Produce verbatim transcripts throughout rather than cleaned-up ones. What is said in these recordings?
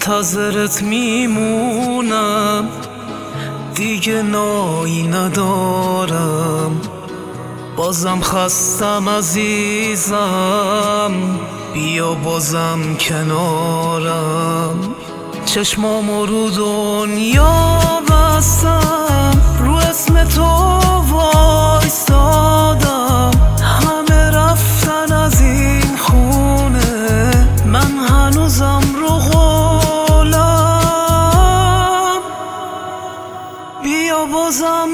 منتظرت میمونم، دیگه نایی ندارم، بازم خستم عزیزم، بیا بازم کنارم. چشمامو رو دنیا بستم، رو اسم تو وایستادم، همه رفتن از این خونه، من هنوزم رو قولم، بیا بازم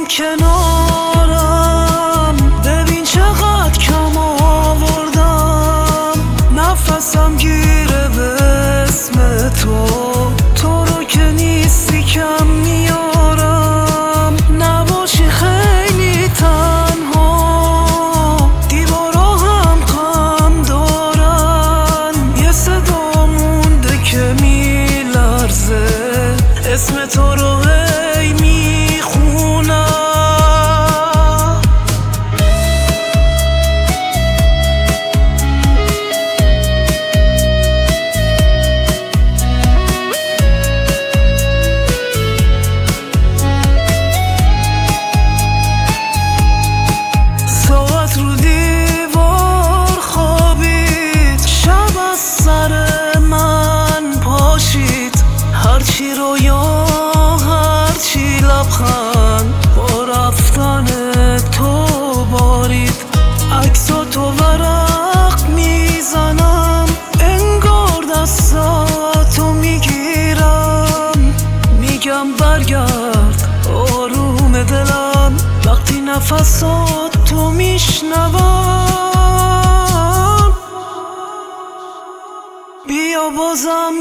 کنارم. ببین چقدر کم آوردم، نفسم گیره به اسم تو، تو رو که نیستی کم میارم، نباشی خیلی تنها، دیوارا هم غم دارن، یه صدا مونده که میلرزه، اسم تو رو هی میخونم. هرچی رویا هرچی لبخند با رفتن تو بارید، عکسا تو ورق میزنم، انگار دستاتو میگیرم، میگم برگرد آروم دلم، وقتی نفساتو میشنوم، بیا بازم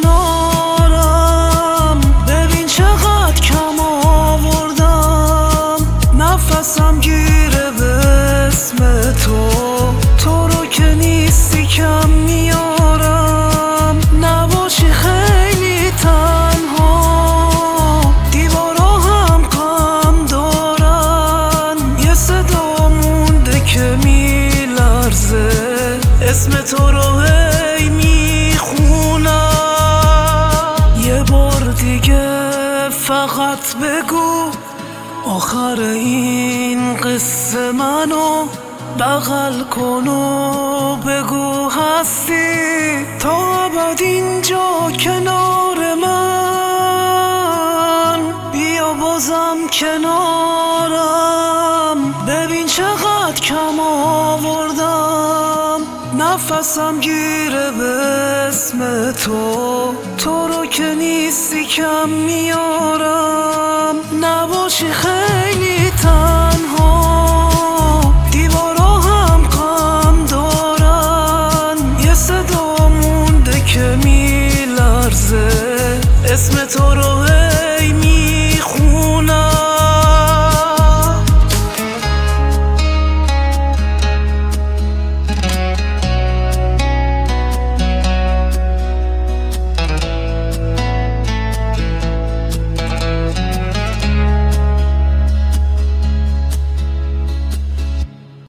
کنارم. ببین چقدر کم آوردم، نفسم گیره به اسم تو، تو رو که نیستی کم میارم، نباشی خیلی تنها، دیوارا هم غم دارن، یه صدا مونده که میلرزه، اسم تو رو هی میخونم. یه بار دیگه فقط بگو آخر این قصه منو بغل کن و بگو هستی تا ابد اینجا کنار من، بیا بازم کنارم. ببین چقدر کم آوردم، نفسم گیره به اسم تو، تو رو که نیستی کم میارم، نباشی خیلی